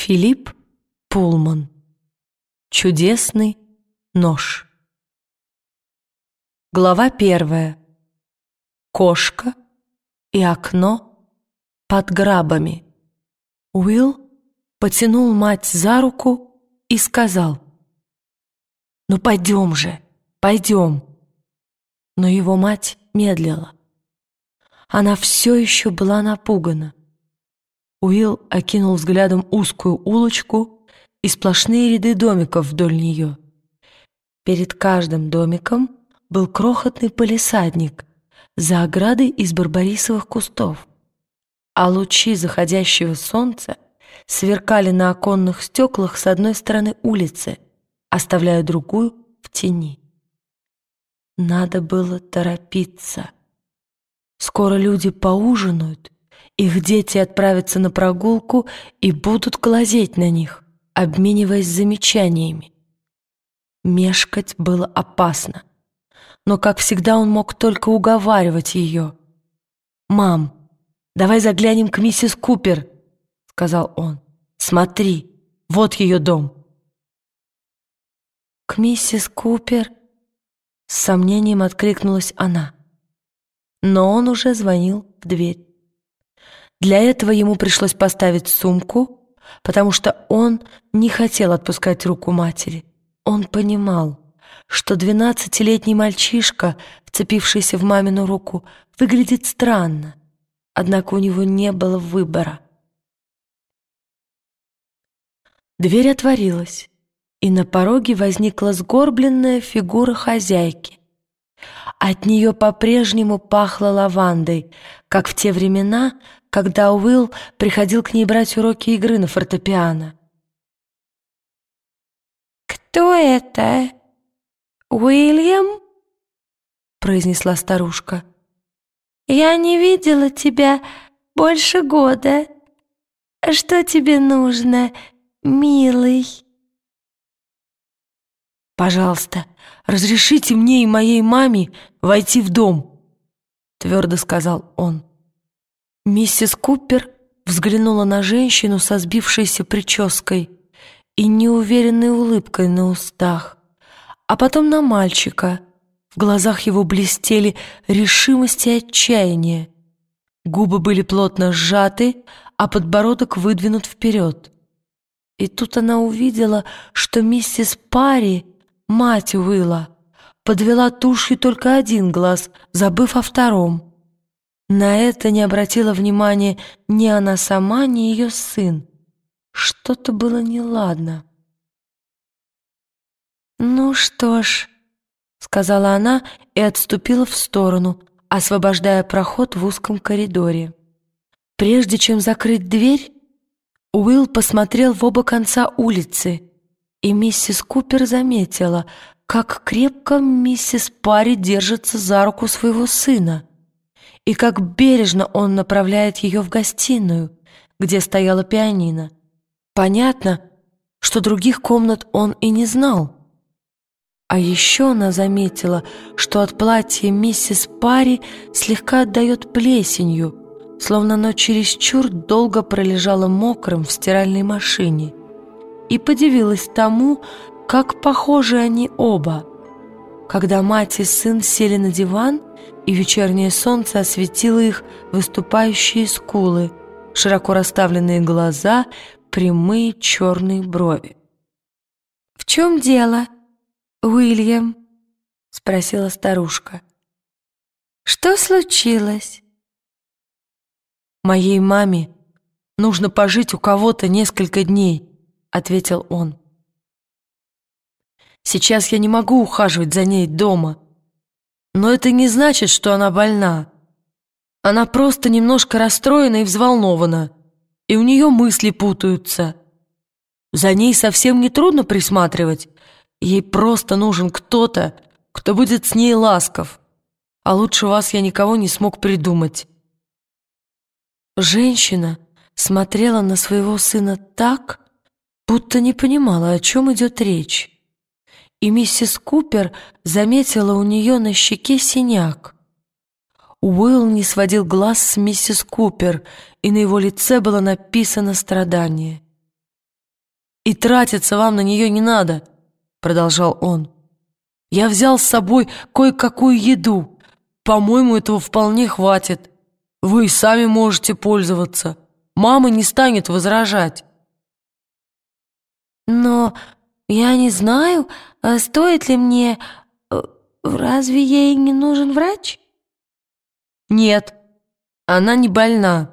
Филипп Пулман. Чудесный нож. Глава 1. Кошка и окно под грабами. Уилл потянул мать за руку и сказал: «Ну пойдем же, пойдем». Но его мать медлила. Она все еще была напугана. Уилл окинул взглядом узкую улочку и сплошные ряды домиков вдоль нее. Перед каждым домиком был крохотный палисадник за оградой из барбарисовых кустов, а лучи заходящего солнца сверкали на оконных стеклах с одной стороны улицы, оставляя другую в тени. Надо было торопиться. Скоро люди поужинают, их дети отправятся на прогулку и будут глазеть на них, обмениваясь замечаниями. Мешкать было опасно, но, как всегда, он мог только уговаривать ее. «Мам, давай заглянем к миссис Купер», — сказал он. «Смотри, вот ее дом». «К миссис Купер?» — с сомнением откликнулась она. Но он уже звонил в дверь. Для этого ему пришлось поставить сумку, потому что он не хотел отпускать руку матери. Он понимал, что 12-летний мальчишка, вцепившийся в мамину руку, выглядит странно, однако у него не было выбора. Дверь отворилась, и на пороге возникла сгорбленная фигура хозяйки. От нее по-прежнему пахло лавандой, как в те времена, когда Уилл приходил к ней брать уроки игры на фортепиано. «Кто это? Уильям?» — произнесла старушка. «Я не видела тебя больше года. Что тебе нужно, милый?» «Пожалуйста, разрешите мне и моей маме войти в дом», — твердо сказал он. Миссис Купер взглянула на женщину со сбившейся прической и неуверенной улыбкой на устах, а потом на мальчика. В глазах его блестели решимость и отчаяние. Губы были плотно сжаты, а подбородок выдвинут вперед. И тут она увидела, что миссис Парри, мать Уилла, подвела тушью только один глаз, забыв о втором. На это не обратила внимания ни она сама, ни ее сын. Что-то было неладно. «Ну что ж», — сказала она и отступила в сторону, освобождая проход в узком коридоре. Прежде чем закрыть дверь, Уилл посмотрел в оба конца улицы, и миссис Купер заметила, как крепко миссис Парри держится за руку своего сына, и как бережно он направляет ее в гостиную, где стояла пианино. Понятно, что других комнат он и не знал. А еще она заметила, что от платья миссис Парри слегка отдает плесенью, словно оно чересчур долго пролежало мокрым в стиральной машине, и подивилась тому, как похожи они оба. Когда мать и сын сели на диван, и вечернее солнце осветило их выступающие скулы, широко расставленные глаза, прямые черные брови. «В чем дело, Уильям?» — спросила старушка. «Что случилось?» «Моей маме нужно пожить у кого-то несколько дней», — ответил он. «Сейчас я не могу ухаживать за ней дома, но это не значит, что она больна. Она просто немножко расстроена и взволнована, и у нее мысли путаются. За ней совсем не трудно присматривать, ей просто нужен кто-то, кто будет с ней ласков, а лучше вас я никого не смог придумать». Женщина смотрела на своего сына так, будто не понимала, о чем идет речь. И миссис Купер заметила у нее на щеке синяк. Уилл не сводил глаз с миссис Купер, и на его лице было написано страдание. «И тратиться вам на нее не надо», — продолжал он. «Я взял с собой кое-какую еду. По-моему, этого вполне хватит. Вы и сами можете пользоваться. Мама не станет возражать». Но я не знаю, стоит ли мне... Разве ей не нужен врач? «Нет, она не больна».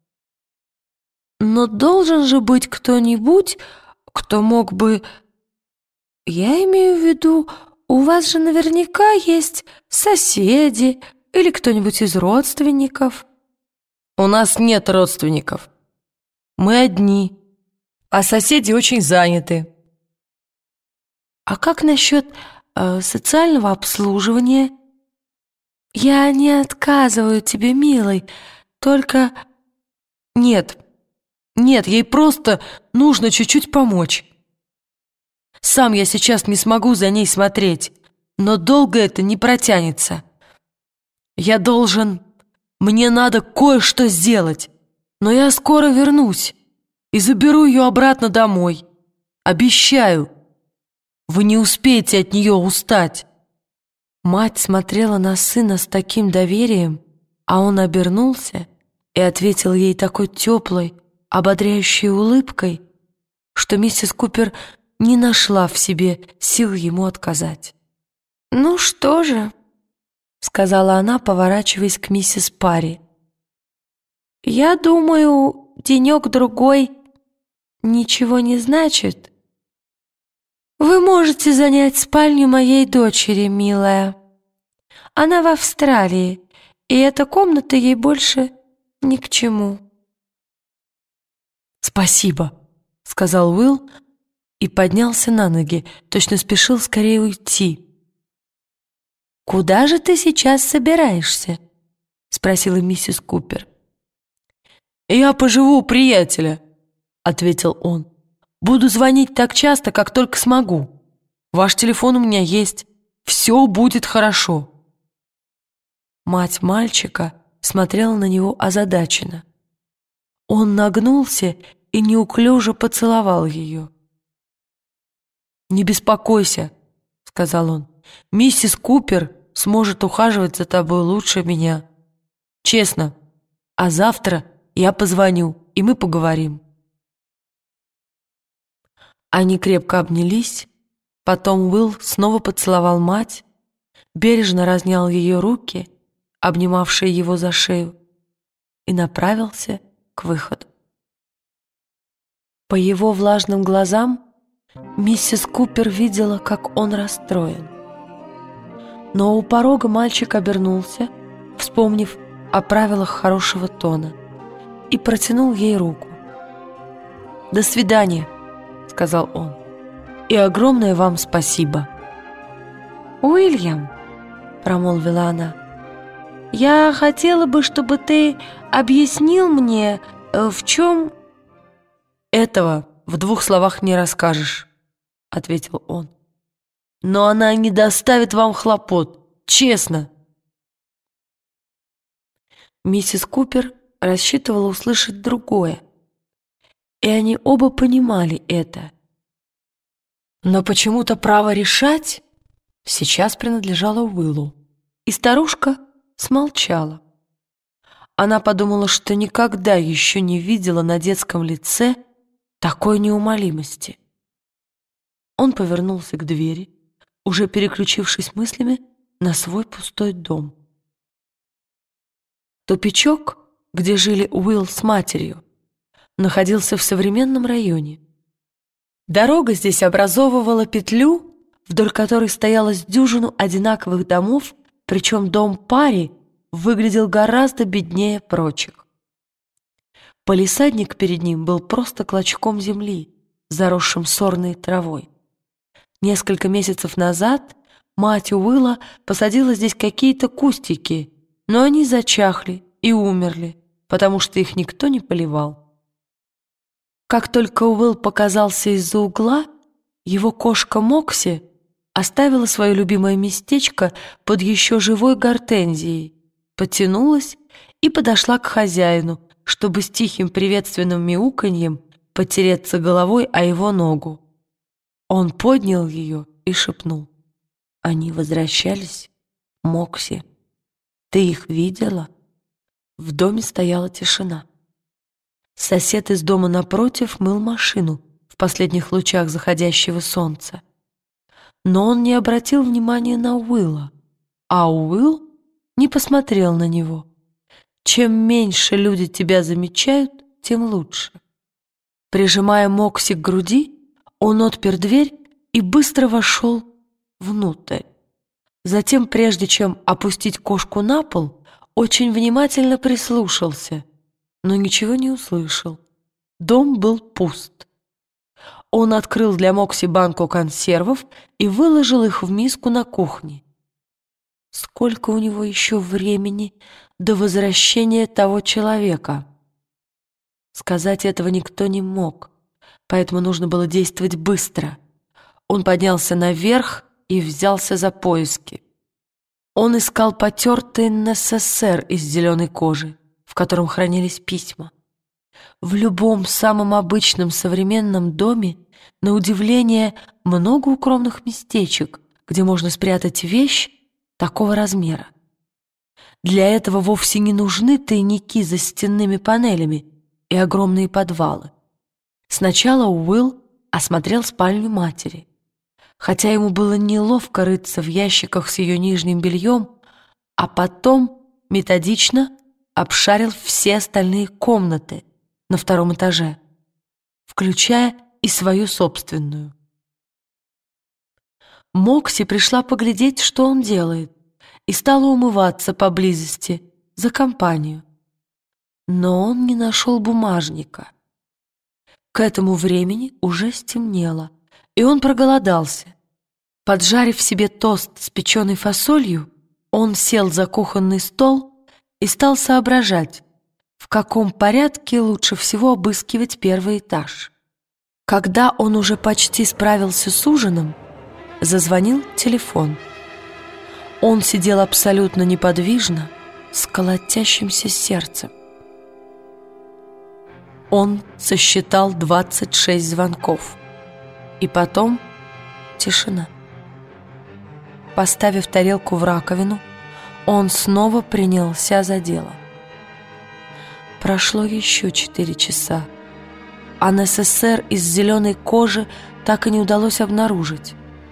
Но должен же быть кто-нибудь, кто мог бы... Я имею в виду, у вас же наверняка есть соседи или кто-нибудь из родственников. «У нас нет родственников. Мы одни, а соседи очень заняты». А как насчет социального обслуживания? Я не отказываю тебе, милый, только... Нет, ей просто нужно чуть-чуть помочь. Сам я сейчас не смогу за ней смотреть, но долго это не протянется. Мне надо кое-что сделать, но я скоро вернусь и заберу ее обратно домой. Обещаю, вы не успеете от нее устать». Мать смотрела на сына с таким доверием, а он обернулся и ответил ей такой теплой, ободряющей улыбкой, что миссис Купер не нашла в себе сил ему отказать. «Ну что же», — сказала она, поворачиваясь к миссис Парри, «я думаю, денек-другой ничего не значит. Вы можете занять спальню моей дочери, милая. Она в Австралии, и эта комната ей больше ни к чему». «Спасибо», — сказал Уилл и поднялся на ноги, точно спешил скорее уйти. «Куда же ты сейчас собираешься?» — спросила миссис Купер. «Я поживу у приятеля», — ответил он. «Буду звонить так часто, как только смогу. Ваш телефон у меня есть. Все будет хорошо». Мать мальчика смотрела на него озадаченно. Он нагнулся и неуклюже поцеловал ее. «Не беспокойся», — сказал он. «Миссис Купер сможет ухаживать за тобой лучше меня. Честно. А завтра я позвоню, и мы поговорим». Они крепко обнялись, потом Уилл снова поцеловал мать, бережно разнял ее руки, обнимавшие его за шею, и направился к выходу. По его влажным глазам миссис Купер видела, как он расстроен. Но у порога мальчик обернулся, вспомнив о правилах хорошего тона, и протянул ей руку. «До свидания», — сказал он, — «и огромное вам спасибо». «Уильям», — промолвила она, — «я хотела бы, чтобы ты объяснил мне, в чем...» «Этого в 2 словах не расскажешь», — ответил он. «Но она не доставит вам хлопот, честно». Миссис Купер рассчитывала услышать другое, и они оба понимали это. Но почему-то право решать сейчас принадлежало Уиллу, и старушка смолчала. Она подумала, что никогда еще не видела на детском лице такой неумолимости. Он повернулся к двери, уже переключившись мыслями на свой пустой дом. Тупичок, где жили Уилл с матерью, находился в современном районе. Дорога здесь образовывала петлю, вдоль которой стояло с дюжину одинаковых домов, причем дом Парри выглядел гораздо беднее прочих. Палисадник перед ним был просто клочком земли, заросшим сорной травой. Несколько месяцев назад мать Уилла посадила здесь какие-то кустики, но они зачахли и умерли, потому что их никто не поливал. Как только Уилл показался из-за угла, его кошка Мокси оставила свое любимое местечко под еще живой гортензией, потянулась и подошла к хозяину, чтобы с тихим приветственным мяуканьем потереться головой о его ногу. Он поднял ее и шепнул: «Они возвращались, Мокси. Ты их видела?» В доме стояла тишина. Сосед из дома напротив мыл машину в последних лучах заходящего солнца. Но он не обратил внимания на Уилла, а Уилл не посмотрел на него. Чем меньше люди тебя замечают, тем лучше. Прижимая Мокси к груди, он отпер дверь и быстро вошел внутрь. Затем, прежде чем опустить кошку на пол, очень внимательно прислушался, но ничего не услышал. Дом был пуст. Он открыл для Мокси банку консервов и выложил их в миску на кухне. Сколько у него еще времени до возвращения того человека? Сказать этого никто не мог, поэтому нужно было действовать быстро. Он поднялся наверх и взялся за поиски. Он искал потертый НССР из зеленой кожи, в котором хранились письма. В любом самом обычном современном доме, на удивление, много укромных местечек, где можно спрятать вещь такого размера. Для этого вовсе не нужны тайники за стенными панелями и огромные подвалы. Сначала Уилл осмотрел спальню матери. Хотя ему было неловко рыться в ящиках с ее нижним бельем, а потом методично обшарил все остальные комнаты на втором этаже, включая и свою собственную. Мокси пришла поглядеть, что он делает, и стала умываться поблизости за компанию. Но он не нашел бумажника. К этому времени уже стемнело, и он проголодался. Поджарив себе тост с печеной фасолью, он сел за кухонный стол и стал соображать, в каком порядке лучше всего обыскивать первый этаж. Когда он уже почти справился с ужином, зазвонил телефон. Он сидел абсолютно неподвижно, с колотящимся сердцем. Он сосчитал 26 звонков. И потом тишина. Поставив тарелку в раковину, он снова принялся за дело. Прошло еще 4 часа, а НССР из зеленой кожи так и не удалось обнаружить.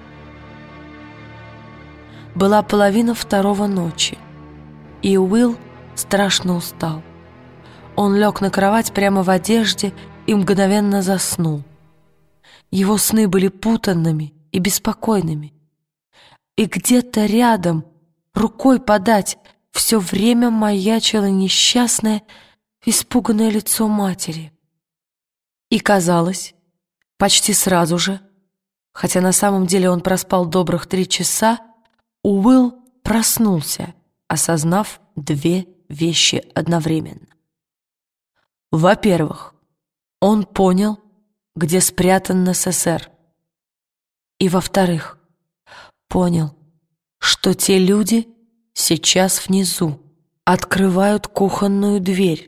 Была 1:30 ночи, и Уилл страшно устал. Он лег на кровать прямо в одежде и мгновенно заснул. Его сны были путанными и беспокойными. И где-то рядом, рукой подать, все время маячило несчастное, испуганное лицо матери. И казалось, почти сразу же, хотя на самом деле он проспал добрых 3 часа, Уилл проснулся, осознав 2 вещи одновременно. Во-первых, он понял, где спрятан НССР. И во-вторых, понял, что те люди сейчас внизу открывают кухонную дверь.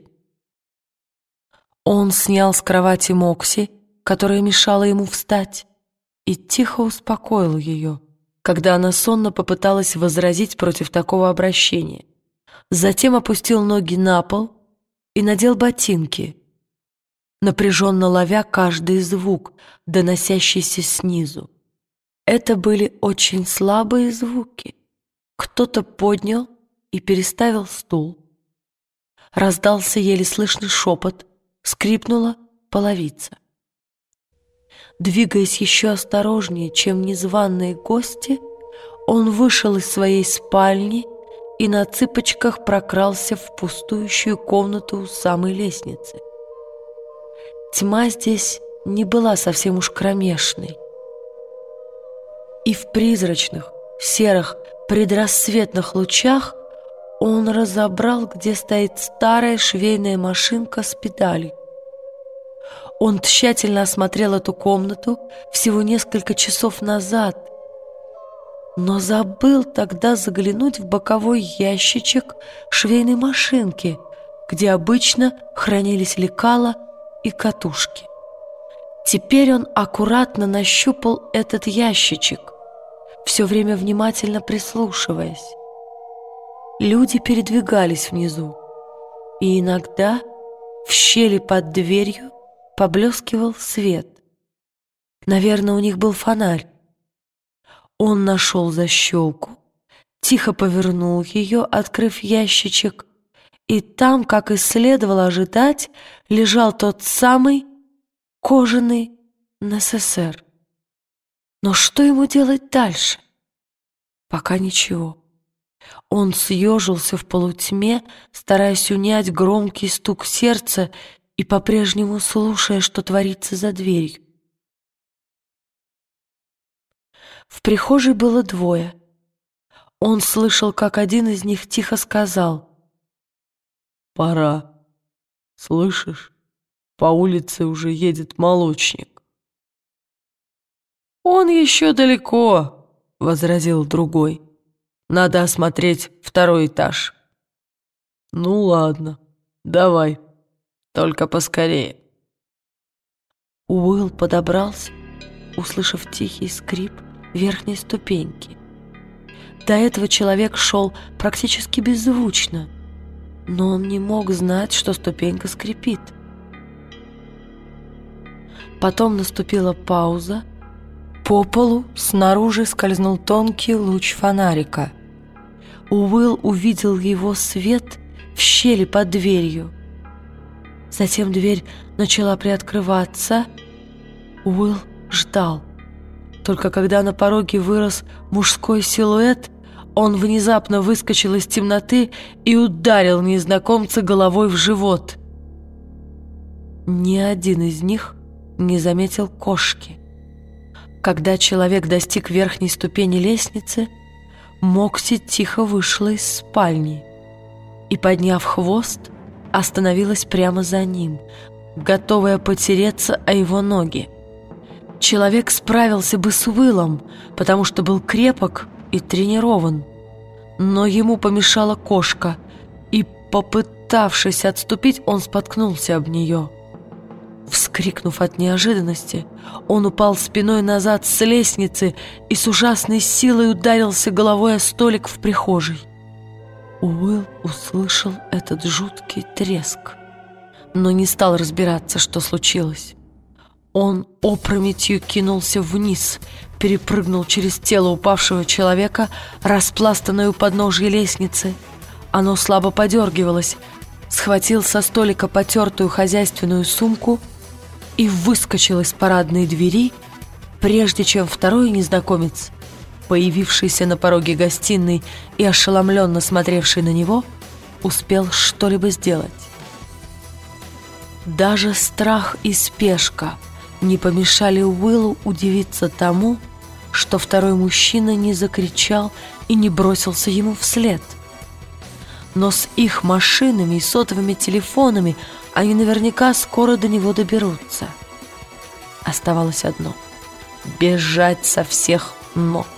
Он снял с кровати Мокси, которая мешала ему встать, и тихо успокоил ее, когда она сонно попыталась возразить против такого обращения. Затем опустил ноги на пол и надел ботинки, напряженно ловя каждый звук, доносящийся снизу. Это были очень слабые звуки. Кто-то поднял и переставил стул. Раздался еле слышный шепот, скрипнула половица. Двигаясь еще осторожнее, чем незваные гости, он вышел из своей спальни и на цыпочках прокрался в пустующую комнату у самой лестницы. Тьма здесь не была совсем уж кромешной. И в призрачных, серых, предрассветных лучах он разобрал, где стоит старая швейная машинка с педалью. Он тщательно осмотрел эту комнату всего несколько часов назад, но забыл тогда заглянуть в боковой ящичек швейной машинки, где обычно хранились лекала и катушки. Теперь он аккуратно нащупал этот ящичек, все время внимательно прислушиваясь. Люди передвигались внизу, и иногда в щели под дверью поблескивал свет. Наверное, у них был фонарь. Он нашел защелку, тихо повернул ее, открыв ящичек, и там, как и следовало ожидать, лежал тот самый кожаный НССР. Но что ему делать дальше? Пока ничего. Он съежился в полутьме, стараясь унять громкий стук сердца и по-прежнему слушая, что творится за дверью. В прихожей было двое. Он слышал, как один из них тихо сказал: «Пора. Слышишь, по улице уже едет молочник». «Он еще далеко», — возразил другой. «Надо осмотреть второй этаж». «Ну ладно, давай, только поскорее». Уилл подобрался, услышав тихий скрип верхней ступеньки. До этого человек шел практически беззвучно, но он не мог знать, что ступенька скрипит. Потом наступила пауза. По полу снаружи скользнул тонкий луч фонарика. Уилл увидел его свет в щели под дверью. Затем дверь начала приоткрываться. Уилл ждал. Только когда на пороге вырос мужской силуэт, он внезапно выскочил из темноты и ударил незнакомца головой в живот. Ни один из них не заметил кошки. Когда человек достиг верхней ступени лестницы, Мокси тихо вышла из спальни и, подняв хвост, остановилась прямо за ним, готовая потереться о его ноги. Человек справился бы с Уиллом, потому что был крепок и тренирован. Но ему помешала кошка, и, попытавшись отступить, он споткнулся об нее. Вскрикнув от неожиданности, он упал спиной назад с лестницы и с ужасной силой ударился головой о столик в прихожей. Уилл услышал этот жуткий треск, но не стал разбираться, что случилось. Он опрометью кинулся вниз, перепрыгнул через тело упавшего человека, распластанное у подножья лестницы. Оно слабо подергивалось, схватил со столика потертую хозяйственную сумку и выскочил из парадной двери, прежде чем второй незнакомец, появившийся на пороге гостиной и ошеломленно смотревший на него, успел что-либо сделать. Даже страх и спешка не помешали Уиллу удивиться тому, что второй мужчина не закричал и не бросился ему вслед. Но с их машинами и сотовыми телефонами они наверняка скоро до него доберутся. Оставалось одно — бежать со всех ног.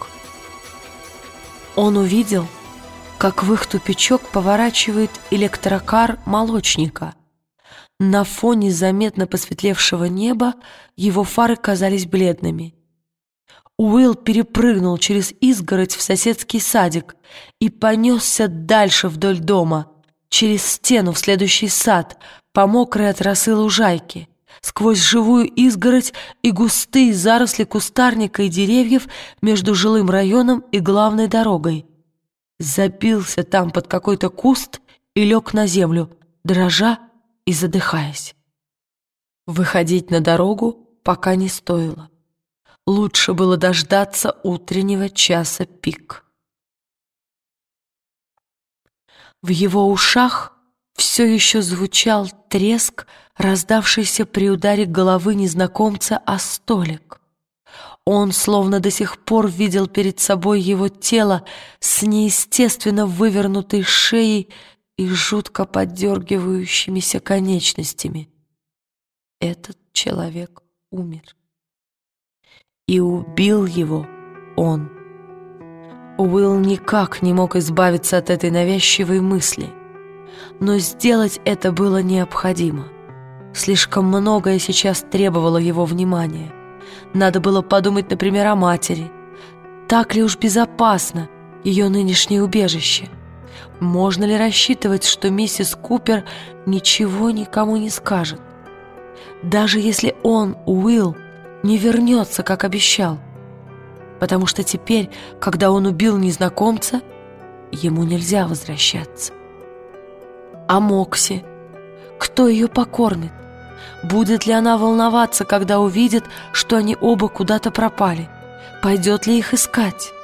Он увидел, как в их тупичок поворачивает электрокар молочника. На фоне заметно посветлевшего неба его фары казались бледными. Уилл перепрыгнул через изгородь в соседский садик и понесся дальше вдоль дома, через стену в следующий сад, по мокрой от росы лужайке, сквозь живую изгородь и густые заросли кустарника и деревьев между жилым районом и главной дорогой. Забился там под какой-то куст и лег на землю, дрожа и задыхаясь. Выходить на дорогу пока не стоило. Лучше было дождаться утреннего часа пик. В его ушах все еще звучал треск, раздавшийся при ударе головы незнакомца о столик. Он словно до сих пор видел перед собой его тело с неестественно вывернутой шеей и жутко поддергивающимися конечностями. Этот человек умер. И убил его он. Уилл никак не мог избавиться от этой навязчивой мысли, но сделать это было необходимо. Слишком многое сейчас требовало его внимания. Надо было подумать, например, о матери. Так ли уж безопасно ее нынешнее убежище? Можно ли рассчитывать, что миссис Купер ничего никому не скажет? Даже если он, Уилл, не вернется, как обещал. Потому что теперь, когда он убил незнакомца, ему нельзя возвращаться. А Мокси? Кто ее покормит? Будет ли она волноваться, когда увидит, что они оба куда-то пропали? Пойдет ли их искать?